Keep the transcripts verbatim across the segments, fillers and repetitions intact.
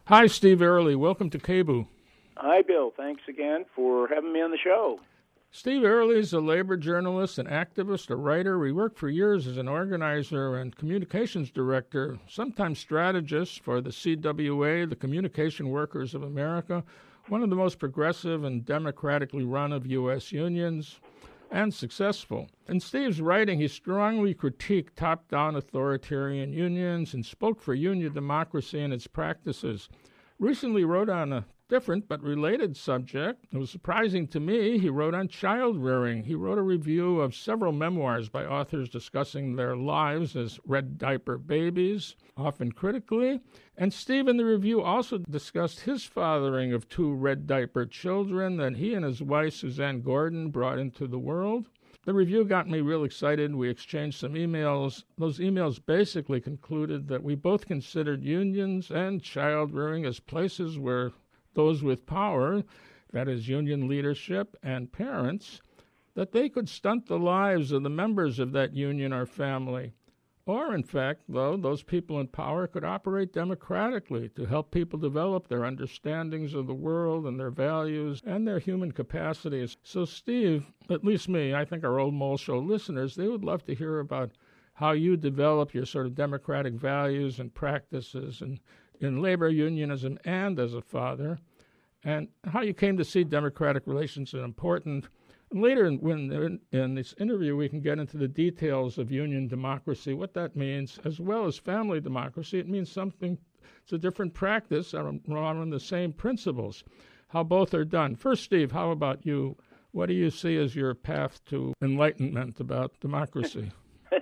Hi, Steve Early. Welcome to K B U. Hi, Bill. Thanks again for having me on the show. Steve Early is a labor journalist, an activist, a writer. We worked for years as an organizer and communications director, sometimes strategist for the C W A, the Communication Workers of America, one of the most progressive and democratically run of U S unions, and successful. In Steve's writing, he strongly critiqued top-down authoritarian unions and spoke for union democracy and its practices. Recently wrote on a different but related subject. It was surprising to me. He wrote on child rearing. He wrote a review of several memoirs by authors discussing their lives as red diaper babies, often critically. And Steve in the review also discussed his fathering of two red diaper children that he and his wife, Suzanne Gordon, brought into the world. The review got me real excited. We exchanged some emails. Those emails basically concluded that we both considered unions and child rearing as places where those with power, that is union leadership and parents, that they could stunt the lives of the members of that union or family. Or, in fact, though, those people in power could operate democratically to help people develop their understandings of the world and their values and their human capacities. So, Steve, at least me, I think our Old Mole Show listeners, they would love to hear about how you develop your sort of democratic values and practices and in labor unionism and as a father, and how you came to see democratic relations as important. And later in, when, in, in this interview, we can get into the details of union democracy, what that means, as well as family democracy. It means something, it's a different practice around the same principles, how both are done. First, Steve, how about you? What do you see as your path to enlightenment about democracy?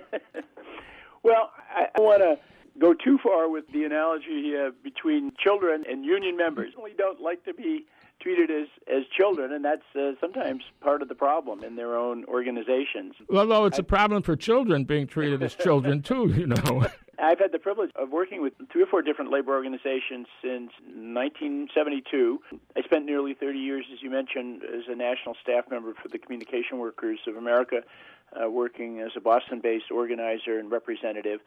Well, I, I want to go too far with the analogy uh, between children and union members. We don't like to be treated as, as children, and that's uh, sometimes part of the problem in their own organizations. Although it's I, a problem for children being treated as children, too, you know. I've had the privilege of working with three or four different labor organizations since nineteen seventy-two. I spent nearly thirty years, as you mentioned, as a national staff member for the Communication Workers of America, uh, working as a Boston-based organizer and representative.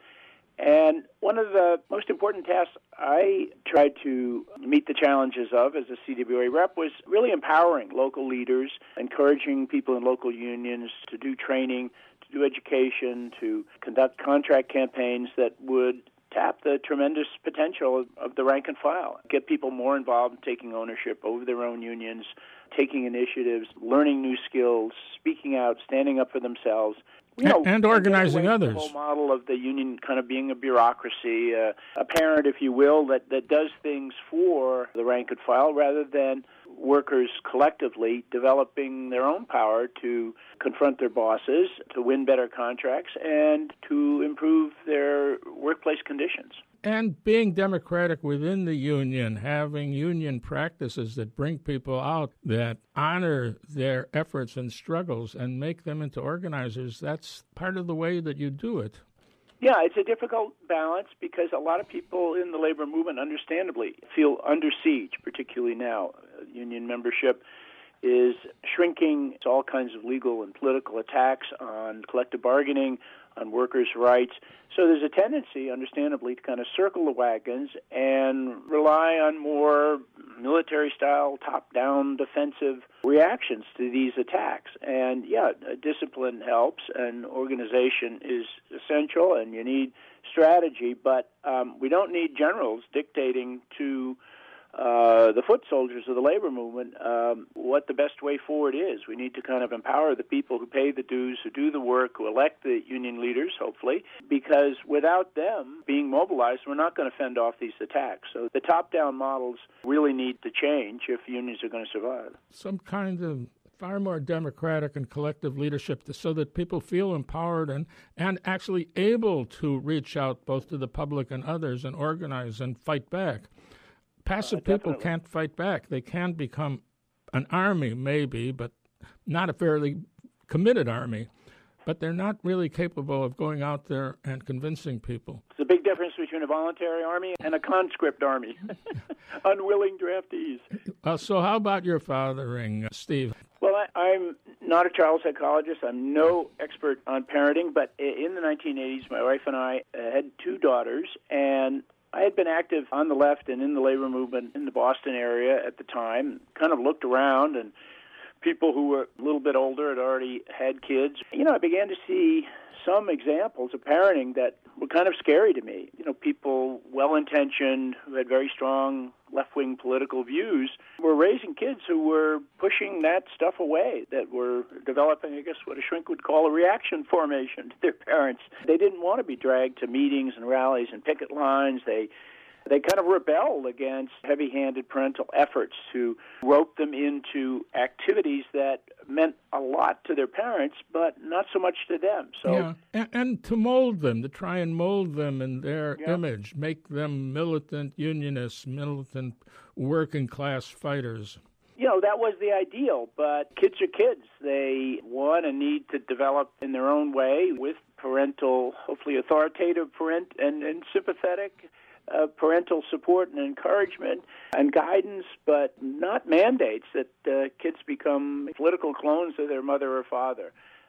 And one of the most important tasks I tried to meet the challenges of as a C W A rep was really empowering local leaders, encouraging people in local unions to do training, to do education, to conduct contract campaigns that would tap the tremendous potential of, of the rank and file, get people more involved in taking ownership over their own unions, taking initiatives, learning new skills, speaking out, standing up for themselves. You know, and organizing others. The whole model of the union kind of being a bureaucracy, uh, a parent, if you will, that, that does things for the rank and file rather than workers collectively developing their own power to confront their bosses, to win better contracts, and to improve their workplace conditions. And being democratic within the union, having union practices that bring people out, that honor their efforts and struggles and make them into organizers, that's part of the way that you do it. Yeah, it's a difficult balance because a lot of people in the labor movement, understandably, feel under siege, particularly now. Union membership is shrinking. It's all kinds of legal and political attacks on collective bargaining, on workers' rights. So there's a tendency, understandably, to kind of circle the wagons and rely on more military-style, top-down defensive reactions to these attacks. And, yeah, discipline helps, and organization is essential, and you need strategy, but um, we don't need generals dictating to Uh, the foot soldiers of the labor movement, um, what the best way forward is. We need to kind of empower the people who pay the dues, who do the work, who elect the union leaders, hopefully, because without them being mobilized, we're not going to fend off these attacks. So the top-down models really need to change if unions are going to survive. Some kind of far more democratic and collective leadership to, so that people feel empowered and, and actually able to reach out both to the public and others and organize and fight back. Passive uh, people can't fight back. They can become an army, maybe, but not a fairly committed army. But they're not really capable of going out there and convincing people. It's a big difference between a voluntary army and a conscript army, unwilling draftees. Uh, so how about your fathering, Steve? Well, I, I'm not a child psychologist. I'm no expert on parenting, but in the nineteen eighties, my wife and I had two daughters, and I had been active on the left and in the labor movement in the Boston area at the time, kind of looked around, and people who were a little bit older had already had kids. You know, I began to see some examples of parenting that were kind of scary to me. You know, people well-intentioned who had very strong left-wing political views were raising kids who were pushing that stuff away, that were developing, I guess, what a shrink would call a reaction formation to their parents. They didn't want to be dragged to meetings and rallies and picket lines. They They kind of rebelled against heavy-handed parental efforts to rope them into activities that meant a lot to their parents, but not so much to them. So, yeah, and, and to mold them, to try and mold them in their yeah. image, make them militant unionists, militant working-class fighters. You know, that was the ideal, but kids are kids. They want and need to develop in their own way with parental, hopefully authoritative parent and, and sympathetic Uh, parental support and encouragement and guidance, but not mandates that uh, kids become political clones of their mother or father.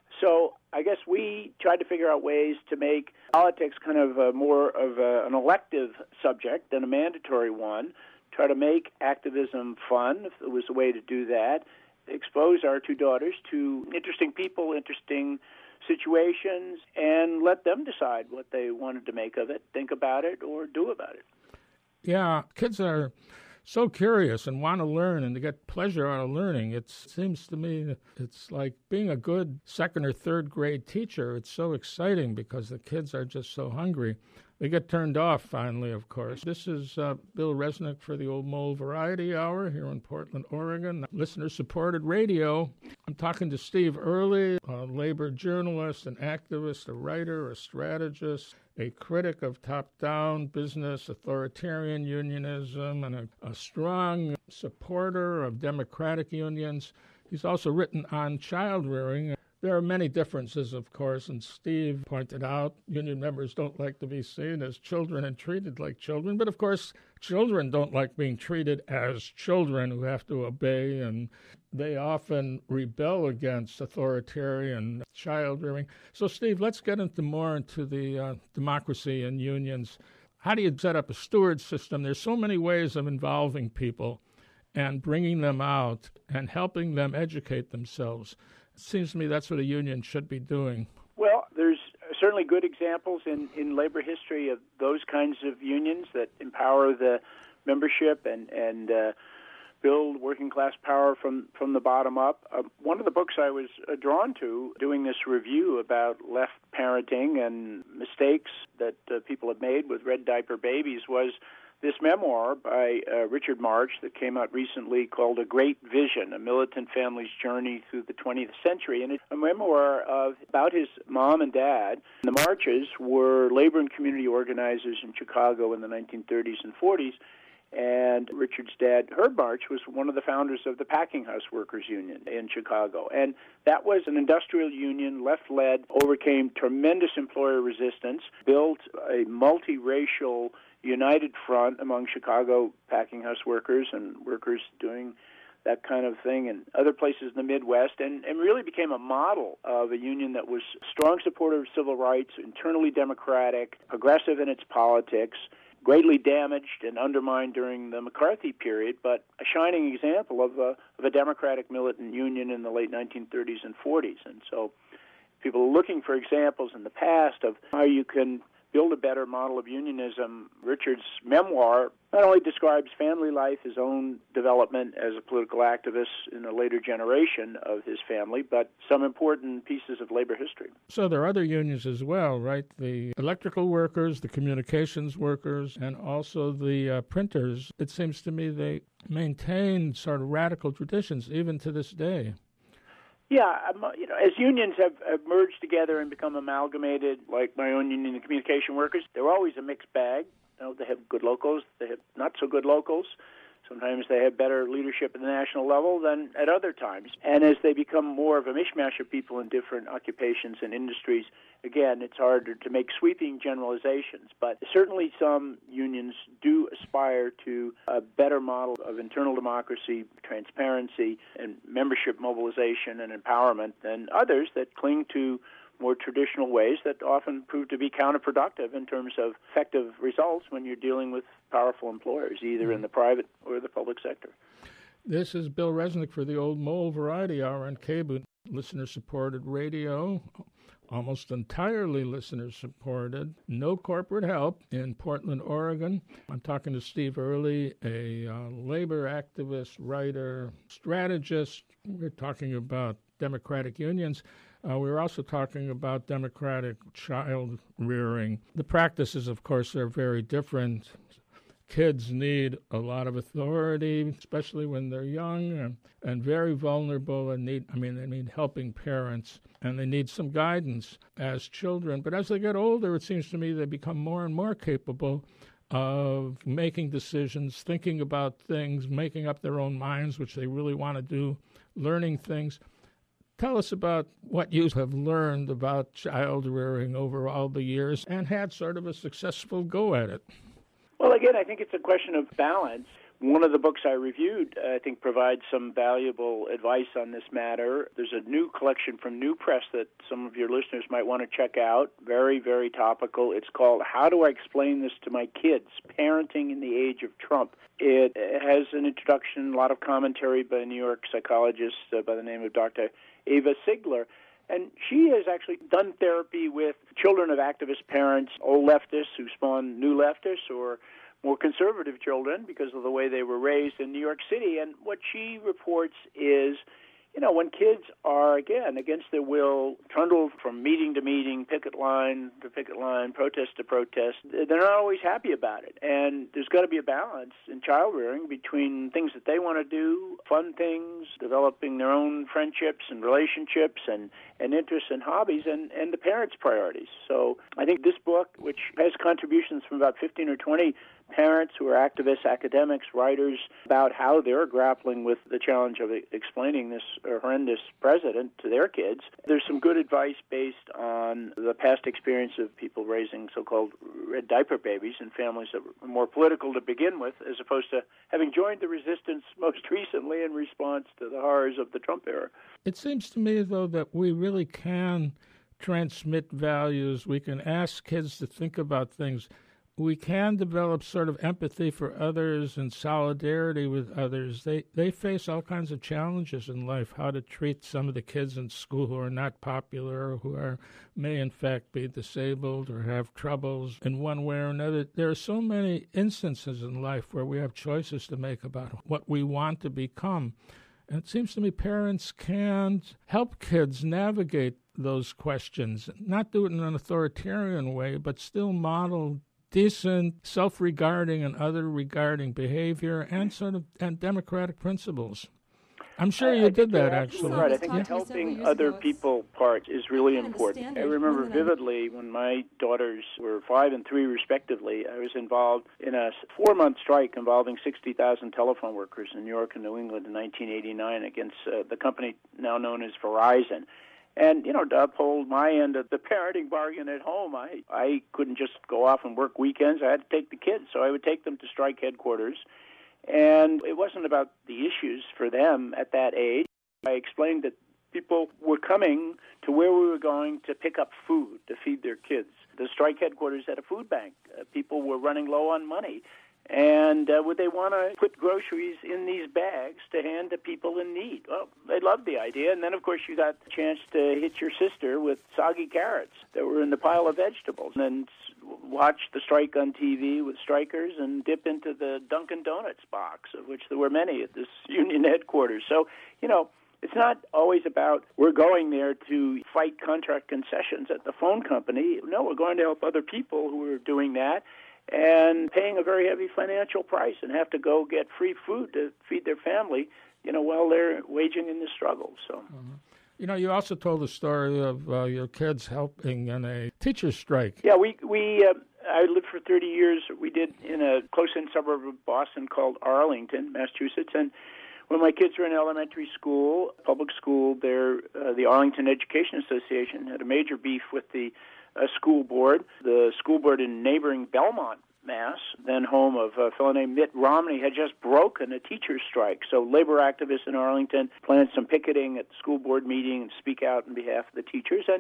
So I guess we tried to figure out ways to make politics kind of a more of a, an elective subject than a mandatory one, try to make activism fun, if there was a way to do that, expose our two daughters to interesting people, interesting situations, and let them decide what they wanted to make of it, think about it, or do about it. Yeah, kids are so curious and want to learn and to get pleasure out of learning. It seems to me that it's like being a good second or third grade teacher. It's so exciting because the kids are just so hungry. They get turned off finally, of course. This is uh, Bill Resnick for the Old Mole Variety Hour here in Portland, Oregon. Listener-supported radio. I'm talking to Steve Early, a labor journalist, an activist, a writer, a strategist, a critic of top-down business, authoritarian unionism, and a, a strong supporter of democratic unions. He's also written on child-rearing. There are many differences, of course, and Steve pointed out union members don't like to be seen as children and treated like children. But, of course, children don't like being treated as children who have to obey, and they often rebel against authoritarian child-rearing. So, Steve, let's get into more into the uh, democracy and unions. How do you set up a steward system? There's so many ways of involving people and bringing them out and helping them educate themselves. It seems to me that's what a union should be doing. Well, there's certainly good examples in, in labor history of those kinds of unions that empower the membership and, and uh, build working-class power from, from the bottom up. Uh, one of the books I was uh, drawn to doing this review about left parenting and mistakes that uh, people have made with red diaper babies was this memoir by uh, Richard March that came out recently called A Great Vision, A Militant Family's Journey Through the twentieth Century. And it's a memoir of, about his mom and dad. The Marches were labor and community organizers in Chicago in the nineteen thirties and forties. And Richard's dad, Herb March, was one of the founders of the Packing House Workers Union in Chicago. And that was an industrial union, left-led, overcame tremendous employer resistance, built a multiracial united front among Chicago packing house workers and workers doing that kind of thing in other places in the Midwest, and, and really became a model of a union that was a strong supporter of civil rights, internally democratic, progressive in its politics, greatly damaged and undermined during the McCarthy period, but a shining example of a, of a democratic militant union in the late nineteen thirties and forties. And so people are looking for examples in the past of how you can build a better model of unionism. Richard's memoir not only describes family life, his own development as a political activist in a later generation of his family, but some important pieces of labor history. So there are other unions as well, right? The electrical workers, the communications workers, and also the uh, printers. It seems to me they maintain sort of radical traditions even to this day. Yeah, you know, as unions have, have merged together and become amalgamated, like my own union, the communication workers, they're always a mixed bag. You know, they have good locals, they have not so good locals. Sometimes they have better leadership at the national level than at other times. And as they become more of a mishmash of people in different occupations and industries, again, it's harder to make sweeping generalizations. But certainly some unions do aspire to a better model of internal democracy, transparency, and membership mobilization and empowerment than others that cling to more traditional ways that often prove to be counterproductive in terms of effective results when you're dealing with powerful employers, either in the private or the public sector. This is Bill Resnick for the Old Mole Variety Hour on K B O O, listener-supported radio, almost entirely listener-supported, no corporate help in Portland, Oregon. I'm talking to Steve Early, a uh, labor activist, writer, strategist. We're talking about democratic unions. Uh, we were also talking about democratic child rearing. The practices, of course, are very different. Kids need a lot of authority, especially when they're young and, and very vulnerable and need, I mean, they need helping parents and they need some guidance as children. But as they get older, it seems to me they become more and more capable of making decisions, thinking about things, making up their own minds, which they really want to do, learning things. Tell us about what you have learned about child rearing over all the years and had sort of a successful go at it. Well, again, I think it's a question of balance. One of the books I reviewed, I think, provides some valuable advice on this matter. There's a new collection from New Press that some of your listeners might want to check out. Very, very topical. It's called How Do I Explain This to My Kids? Parenting in the Age of Trump. It has an introduction, a lot of commentary by a New York psychologist uh, by the name of Doctor Ava Sigler. And she has actually done therapy with children of activist parents, old leftists who spawn new leftists, or more conservative children because of the way they were raised in New York City. And what she reports is, you know, when kids are, again, against their will, trundled from meeting to meeting, picket line to picket line, protest to protest, they're not always happy about it. And there's got to be a balance in child rearing between things that they want to do, fun things, developing their own friendships and relationships and, and interests and hobbies, and, and the parents' priorities. So I think this book, which has contributions from about fifteen or twenty parents who are activists, academics, writers, about how they're grappling with the challenge of explaining this horrendous president to their kids. There's some good advice based on the past experience of people raising so-called red diaper babies in families that were more political to begin with, as opposed to having joined the resistance most recently in response to the horrors of the Trump era. It seems to me, though, that we really can transmit values. We can ask kids to think about things. We can develop sort of empathy for others and solidarity with others. They they face all kinds of challenges in life, how to treat some of the kids in school who are not popular, or who are may in fact be disabled or have troubles in one way or another. There are so many instances in life where we have choices to make about what we want to become. And it seems to me parents can help kids navigate those questions, not do it in an authoritarian way, but still model decent, self-regarding and other-regarding behavior and sort of and democratic principles. I'm sure you I did that, actually. actually. Right. I think the helping other ago. people part is really important. I remember Women. vividly when my daughters were five and three, respectively, I was involved in a four-month strike involving sixty thousand telephone workers in New York and New England in nineteen eighty-nine against uh, the company now known as Verizon. And, you know, to uphold my end of the parenting bargain at home, I, I couldn't just go off and work weekends. I had to take the kids, so I would take them to strike headquarters. And it wasn't about the issues for them at that age. I explained that people were coming to where we were going to pick up food to feed their kids. The strike headquarters had a food bank. Uh, people were running low on money. And uh, would they want to put groceries in these bags to hand to people in need? Well, they loved the idea. And then, of course, you got the chance to hit your sister with soggy carrots that were in the pile of vegetables, and then watch the strike on T V with strikers and dip into the Dunkin' Donuts box, of which there were many at this union headquarters. So, you know, it's not always about we're going there to fight contract concessions at the phone company. No, we're going to help other people who are doing that and paying a very heavy financial price and have to go get free food to feed their family, you know, while they're waging in the struggle. So, mm-hmm. You know, you also told the story of uh, your kids helping in a teacher's strike. Yeah, we we uh, I lived for thirty years. We did in a close-in suburb of Boston called Arlington, Massachusetts, and when my kids were in elementary school, public school, there uh, the Arlington Education Association had a major beef with the uh, school board. The school board in neighboring Belmont, Mass, then home of a fellow named Mitt Romney, had just broken a teacher's strike. So labor activists in Arlington planned some picketing at the school board meeting and speak out on behalf of the teachers. And,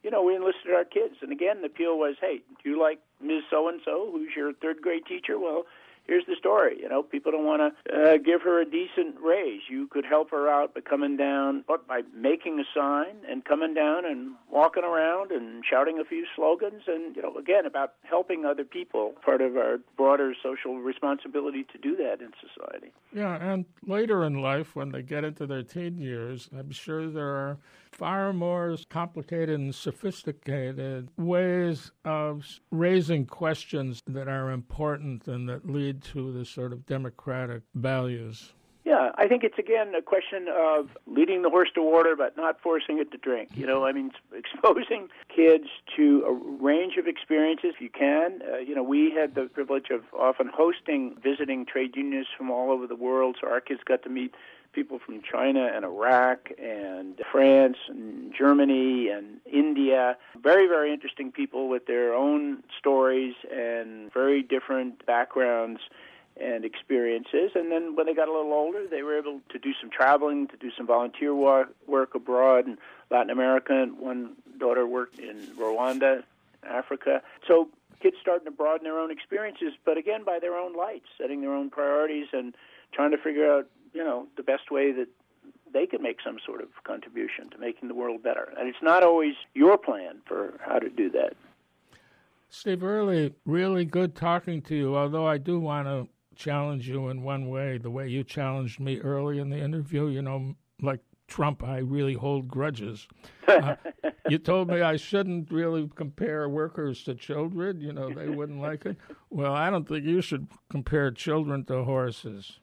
you know, we enlisted our kids. And again, the appeal was, hey, do you like Miz So-and-so, who's your third grade teacher? Well, here's the story. You know, people don't want to uh, give her a decent raise. You could help her out by coming down, but by making a sign and coming down and walking around and shouting a few slogans. And, you know, again, about helping other people, part of our broader social responsibility to do that in society. Yeah, and later in life, when they get into their teen years, I'm sure there are far more complicated and sophisticated ways of raising questions that are important and that lead to the sort of democratic values. Yeah, I think it's, again, a question of leading the horse to water but not forcing it to drink. You know, I mean, exposing kids to a range of experiences if you can. Uh, you know, we had the privilege of often hosting visiting trade unionists from all over the world, so our kids got to meet people from China and Iraq and France and Germany and India. Very, very interesting people with their own stories and very different backgrounds and experiences. And then when they got a little older, they were able to do some traveling, to do some volunteer work, work abroad in Latin America. And one daughter worked in Rwanda, Africa. So kids starting to broaden their own experiences, but again, by their own lights, setting their own priorities and trying to figure out, you know, the best way that they can make some sort of contribution to making the world better. And it's not always your plan for how to do that. Steve Early, really good talking to you, although I do want to challenge you in one way, the way you challenged me early in the interview. You know, like Trump, I really hold grudges. Uh, you told me I shouldn't really compare workers to children. You know, they wouldn't like it. Well, I don't think you should compare children to horses.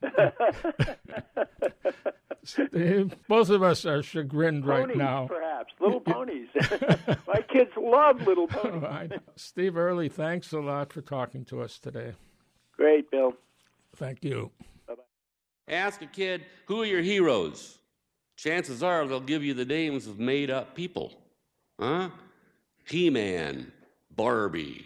Steve, both of us are chagrined ponies, right now. Perhaps. Little ponies. My kids love little ponies. Oh, I know. Steve Early, thanks a lot for talking to us today. Great, Bill. Thank you. Bye-bye. Ask a kid, who are your heroes? Chances are they'll give you the names of made-up people. Huh? He-Man, Barbie.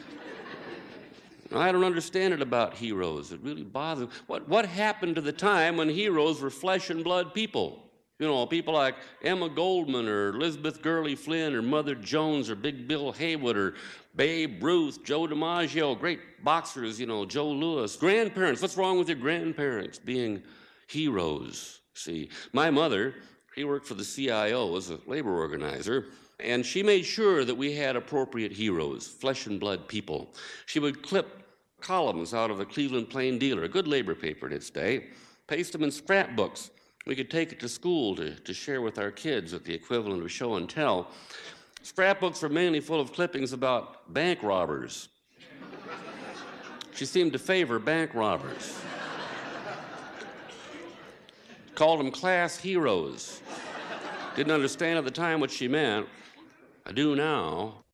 I don't understand it about heroes. It really bothers me. What, what happened to the time when heroes were flesh and blood people? You know, people like Emma Goldman or Elizabeth Gurley Flynn or Mother Jones or Big Bill Haywood or Babe Ruth, Joe DiMaggio, great boxers, you know, Joe Louis. Grandparents, what's wrong with your grandparents being heroes? See, my mother, she worked for the C I O as a labor organizer, and she made sure that we had appropriate heroes, flesh and blood people. She would clip columns out of the Cleveland Plain Dealer, a good labor paper in its day, paste them in scrapbooks. We could take it to school to, to share with our kids at the equivalent of show and tell. Scrapbooks were mainly full of clippings about bank robbers. She seemed to favor bank robbers. Called them class heroes. Didn't understand at the time what she meant. I do now.